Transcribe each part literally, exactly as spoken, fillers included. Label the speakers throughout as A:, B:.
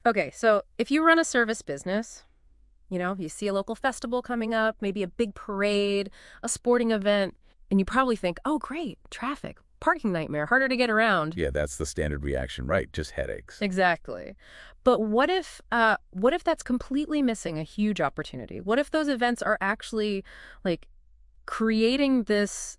A: Okay, so if you run a service business, you know, you see a local festival coming up, maybe a big parade, a sporting event, and you probably think, oh, great, traffic, parking nightmare, harder to get around.
B: Yeah, that's the standard reaction, right? Just headaches.
A: Exactly. But what if uh what if that's completely missing a huge opportunity? What if those events are actually like creating this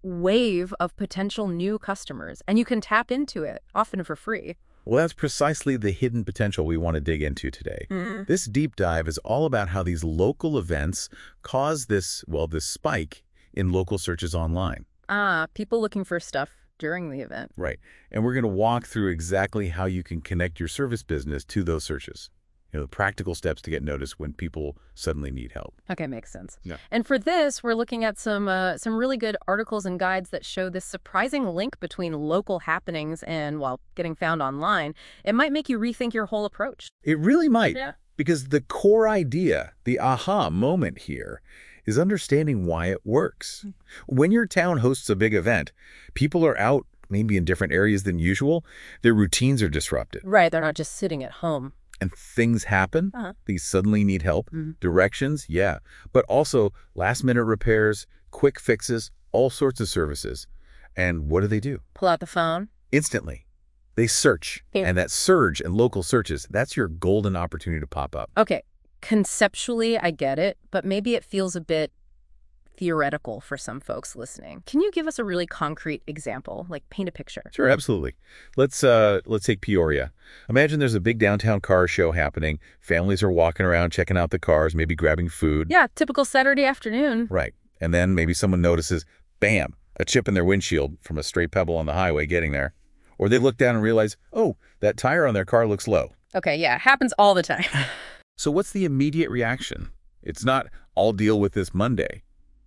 A: wave of potential new customers and you can tap into it often for free?
B: Well, that's precisely the hidden potential we want to dig into today.
A: Mm.
B: This deep dive is all about how these local events cause this, well, this spike in local searches online.
A: Ah, people looking for stuff during the event.
B: Right. And we're going to walk through exactly how you can connect your service business to those searches. You know, the practical steps to get noticed when people suddenly need help.
A: Okay, makes sense.
B: Yeah.
A: And for this, we're looking at some uh, some really good articles and guides that show this surprising link between local happenings and, well, getting found online. It might make you rethink your whole approach.
B: It really might.
A: Yeah.
B: Because the core idea, the aha moment here, is understanding why it works. When your town hosts a big event, people are out maybe in different areas than usual. Their routines are disrupted.
A: Right, they're not just sitting at home.
B: And things happen.
A: Uh-huh.
B: These suddenly need help.
A: Mhm.
B: Directions, yeah. But also last-minute repairs, quick fixes, all sorts of services. And what do they do?
A: Pull out the phone.
B: Instantly. They search.
A: Yeah.
B: And that surge in local searches, that's your golden opportunity to pop up.
A: Okay, conceptually, I get it, but maybe it feels a bit theoretical for some folks listening. Can you give us a really concrete example, like paint a picture?
B: Sure, absolutely. Let's uh, let's take Peoria. Imagine there's a big downtown car show happening. Families are walking around, checking out the cars, maybe grabbing food.
A: Yeah, typical Saturday afternoon.
B: Right. And then maybe someone notices, bam, a chip in their windshield from a stray pebble on the highway getting there. Or they look down and realize, oh, that tire on their car looks low.
A: Okay, yeah, happens all the time.
B: So what's the immediate reaction? It's not, I'll deal with this Monday.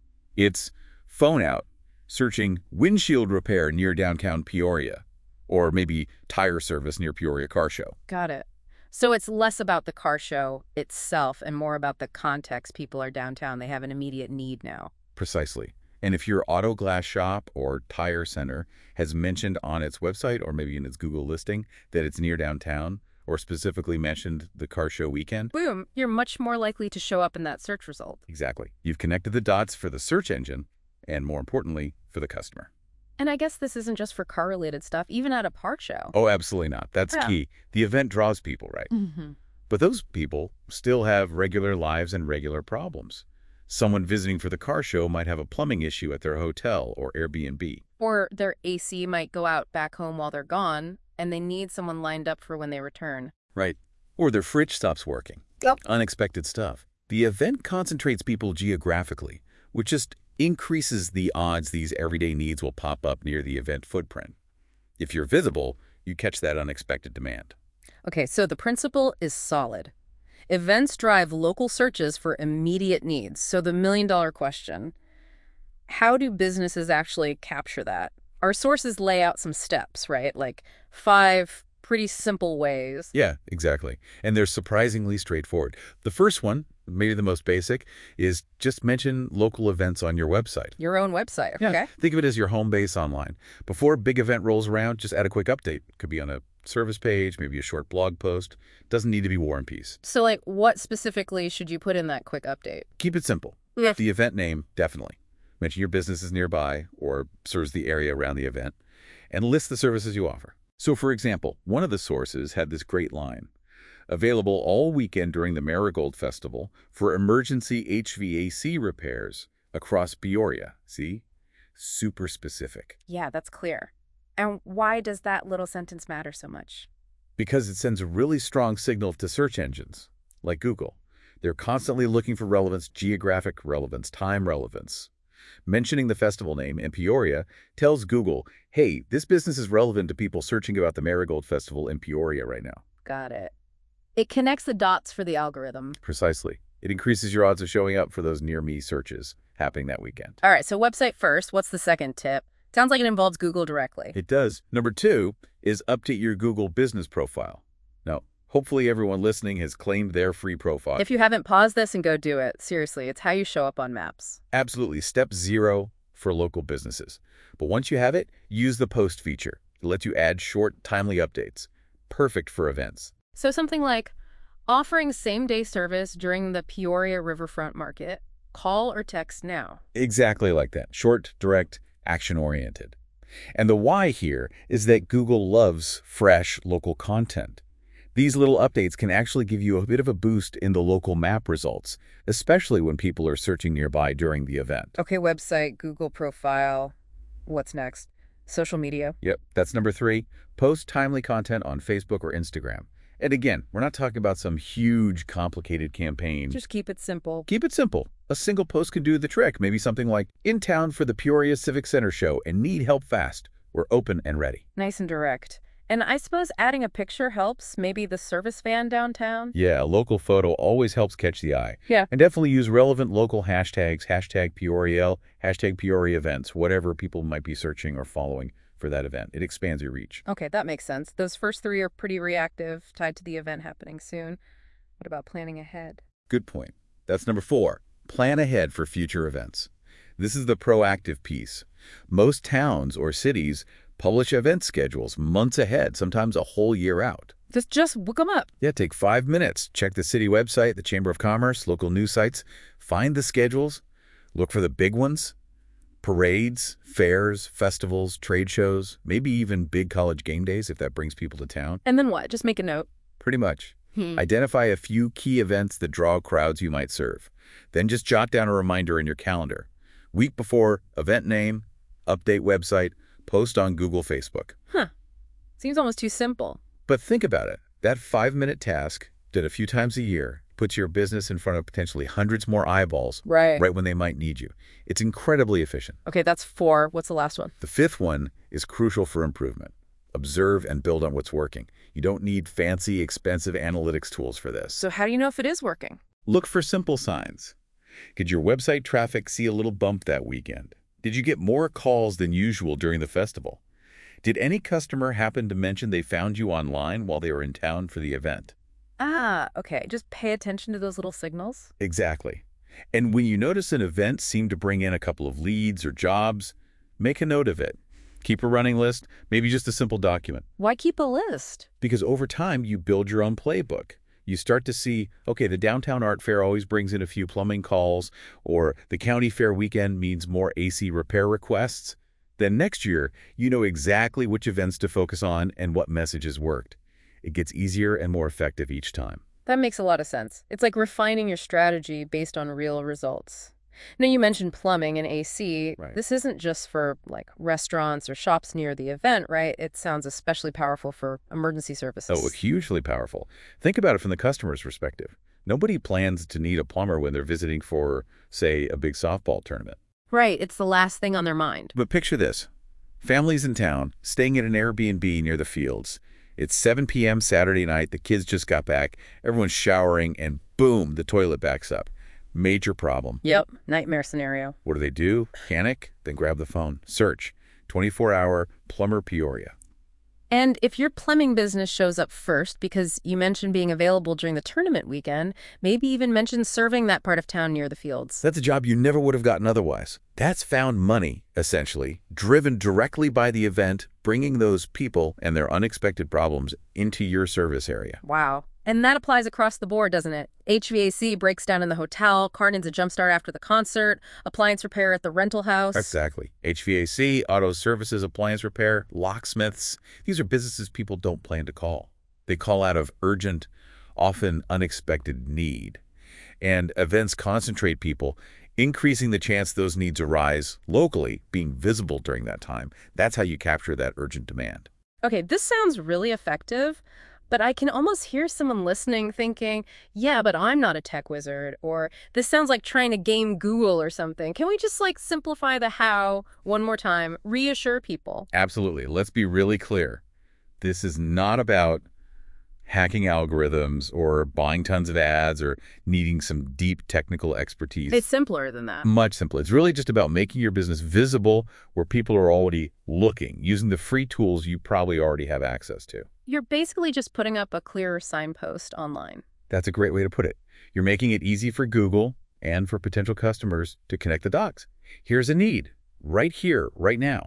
B: It's phone out, searching windshield repair near downtown Peoria, or maybe tire service near Peoria Car Show.
A: Got it. So it's less about the car show itself and more about the context. People are downtown. They have an immediate need now.
B: Precisely. And if your auto glass shop or tire center has mentioned on its website or maybe in its Google listing that it's near downtown, or specifically mentioned the car show weekend,
A: Boom, you're much more likely to show up in that search result.
B: exactly. You've connected the dots for the search engine and, more importantly, for the customer.
A: And I guess this isn't just for car-related stuff, even at a part show.
B: Oh, absolutely not. That's
A: Yeah.
B: key. The event draws people, right?
A: Mm-hmm.
B: But those people still have regular lives and regular problems. Someone visiting for the car show might have a plumbing issue at their hotel or Airbnb.
A: Or their A C might go out back home while they're gone, and they need someone lined up for when they return.
B: Right. Or their fridge stops working.
A: Yep.
B: Unexpected stuff. The event concentrates people geographically, which just increases the odds these everyday needs will pop up near the event footprint. If you're visible, you catch that unexpected demand.
A: Okay, so the principle is solid. Events drive local searches for immediate needs. So the million-dollar question, how do businesses actually capture that? Our sources lay out some steps, right? Like five pretty simple ways.
B: Yeah, exactly. And they're surprisingly straightforward. The first one, maybe the most basic, is just mention local events on your website.
A: Your own website,
B: Yeah,
A: okay?
B: think of it as your home base online. Before a big event rolls around, just add a quick update. Could be on a service page, maybe a short blog post. Doesn't need to be War and Peace.
A: So, like, what specifically should you put in that quick update?
B: Keep it simple.
A: Yeah.
B: The event name, definitely. Mention your business is nearby or serves the area around the event, and list the services you offer. So, for example, one of the sources had this great line. Available all weekend during the Marigold Festival for emergency H V A C repairs across Peoria. See? Super specific.
A: Yeah, that's clear. And why does that little sentence matter so much?
B: Because it sends a really strong signal to search engines, like Google. They're constantly looking for relevance, geographic relevance, time relevance. Mentioning the festival name in Peoria tells Google, hey, this business is relevant to people searching about the Marigold Festival in Peoria right now.
A: Got it. It connects the dots for the algorithm.
B: Precisely. It increases your odds of showing up for those near-me searches happening that weekend.
A: All right, so website first. What's the second tip? Sounds like it involves Google directly.
B: It does. Number two is update your Google business profile. Now, hopefully everyone listening has claimed their free profile.
A: If you haven't, pause this and go do it. Seriously, it's how you show up on maps.
B: Absolutely. Step zero for local businesses. But once you have it, use the post feature. It lets you add short, timely updates. Perfect for events.
A: So something like offering same-day service during the Peoria Riverfront Market. Call or text now.
B: Exactly like that. Short, direct, action-oriented. And the why here is that Google loves fresh local content. These little updates can actually give you a bit of a boost in the local map results, especially when people are searching nearby during the event.
A: Okay, website, Google profile. What's next? Social media.
B: Yep, that's number three. Post timely content on Facebook or Instagram. And again, we're not talking about some huge, complicated campaign.
A: Just keep it simple.
B: Keep it simple. A single post can do the trick. Maybe something like, in town for the Peoria Civic Center show and need help fast. We're open and ready.
A: Nice and direct. And I suppose adding a picture helps. Maybe the service van downtown.
B: Yeah, a local photo always helps catch the eye.
A: Yeah.
B: And definitely use relevant local hashtags, hashtag Peoria, hashtag Peoria events, whatever people might be searching or following for that event. It expands your reach.
A: Okay, that makes sense. Those first three are pretty reactive, tied to the event happening soon. What about planning ahead?
B: Good point. That's number four. Plan ahead for future events. This is the proactive piece. Most towns or cities publish event schedules months ahead, sometimes a whole year out.
A: Just just look them up.
B: Yeah, take five minutes. Check the city website, the Chamber of Commerce, local news sites. Find the schedules. Look for the big ones. Parades, fairs, festivals, trade shows, maybe even big college game days if that brings people to town.
A: And then what? Just make a note.
B: Pretty much.
A: Hmm.
B: Identify a few key events that draw crowds you might serve. Then just jot down a reminder in your calendar. Week before, event name, update website, post on Google, Facebook.
A: Huh. Seems almost too simple.
B: But think about it. That five-minute task, did a few times a year, puts your business in front of potentially hundreds more eyeballs
A: Right.
B: right when they might need you. It's incredibly efficient.
A: Okay, that's four. What's the last one?
B: The fifth one is crucial for improvement. Observe and build on what's working. You don't need fancy, expensive analytics tools for this.
A: So how do you know if it is working?
B: Look for simple signs. Did your website traffic see a little bump that weekend? Did you get more calls than usual during the festival? Did any customer happen to mention they found you online while they were in town for the event?
A: Ah, okay. Just pay attention to those little signals.
B: Exactly. And when you notice an event seemed to bring in a couple of leads or jobs, make a note of it. Keep a running list, maybe just a simple document.
A: Why keep a list?
B: Because over time, you build your own playbook. You start to see, okay, the downtown art fair always brings in a few plumbing calls, or the county fair weekend means more A C repair requests. Then next year, you know exactly which events to focus on and what messages worked. It gets easier and more effective each time.
A: That makes a lot of sense. It's like refining your strategy based on real results. Now, you mentioned plumbing and A C.
B: Right.
A: This isn't just for like restaurants or shops near the event, right? It sounds especially powerful for emergency services.
B: Oh, hugely powerful. Think about it from the customer's perspective. Nobody plans to need a plumber when they're visiting for, say, a big softball tournament.
A: Right. It's the last thing on their mind.
B: But picture this. Families in town, staying at an Airbnb near the fields. It's seven p m Saturday night, the kids just got back, everyone's showering, and boom, the toilet backs up. Major problem.
A: Yep. Nightmare scenario.
B: What do they do? Panic? Then grab the phone. Search. twenty-four hour Plumber Peoria.
A: And if your plumbing business shows up first because you mentioned being available during the tournament weekend, maybe even mention serving that part of town near the fields.
B: That's a job you never would have gotten otherwise. That's found money, essentially, driven directly by the event, bringing those people and their unexpected problems into your service area.
A: Wow. And that applies across the board, doesn't it? H V A C breaks down in the hotel, car needs a jumpstart after the concert, appliance repair at the rental house.
B: Exactly. H V A C, auto services, appliance repair, locksmiths. These are businesses people don't plan to call. They call out of urgent, often unexpected need. And events concentrate people, increasing the chance those needs arise locally, being visible during that time. That's how you capture that urgent demand.
A: Okay, this sounds really effective. But I can almost hear someone listening thinking, yeah, but I'm not a tech wizard, or this sounds like trying to game Google or something. Can we just like simplify the how one more time, reassure people?
B: Absolutely. Let's be really clear. This is not about hacking algorithms or buying tons of ads or needing some deep technical expertise.
A: It's simpler than that.
B: Much simpler. It's really just about making your business visible where people are already looking, using the free tools you probably already have access to.
A: You're basically just putting up a clearer signpost online.
B: That's a great way to put it. You're making it easy for Google and for potential customers to connect the dots. Here's a need, right here, right now.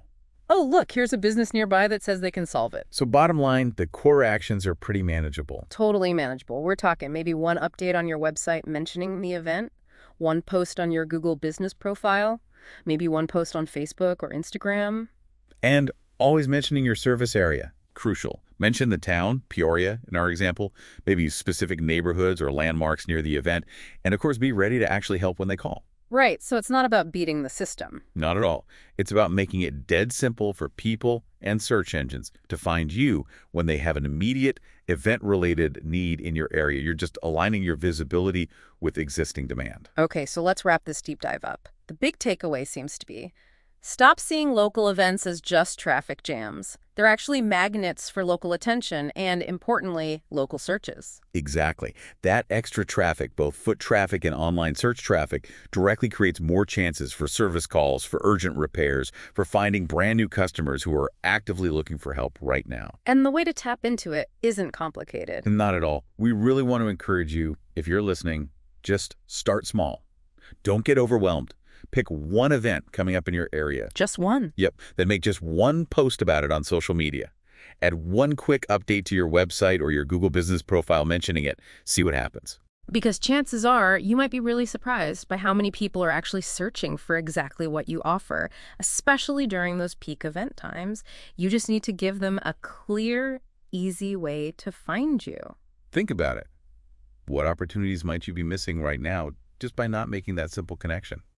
A: oh, look, here's a business nearby that says they can solve it.
B: So bottom line, the core actions are pretty manageable.
A: Totally manageable. We're talking maybe one update on your website mentioning the event, one post on your Google business profile, maybe one post on Facebook or Instagram.
B: And always mentioning your service area. Crucial. Mention the town, Peoria, in our example, maybe specific neighborhoods or landmarks near the event, and of course be ready to actually help when they call.
A: Right, so it's not about beating the system.
B: Not at all. It's about making it dead simple for people and search engines to find you when they have an immediate event-related need in your area. You're just aligning your visibility with existing demand.
A: Okay, so let's wrap this deep dive up. The big takeaway seems to be, stop seeing local events as just traffic jams. They're actually magnets for local attention and, importantly, local searches.
B: Exactly. That extra traffic, both foot traffic and online search traffic, directly creates more chances for service calls, for urgent repairs, for finding brand new customers who are actively looking for help right now.
A: And the way to tap into it isn't complicated.
B: Not at all. We really want to encourage you, if you're listening, just start small. Don't get overwhelmed. Pick one event coming up in your area.
A: Just one.
B: Yep. Then make just one post about it on social media. Add one quick update to your website or your Google business profile mentioning it. See what happens.
A: Because chances are you might be really surprised by how many people are actually searching for exactly what you offer, especially during those peak event times. You just need to give them a clear, easy way to find you.
B: Think about it. What opportunities might you be missing right now just by not making that simple connection?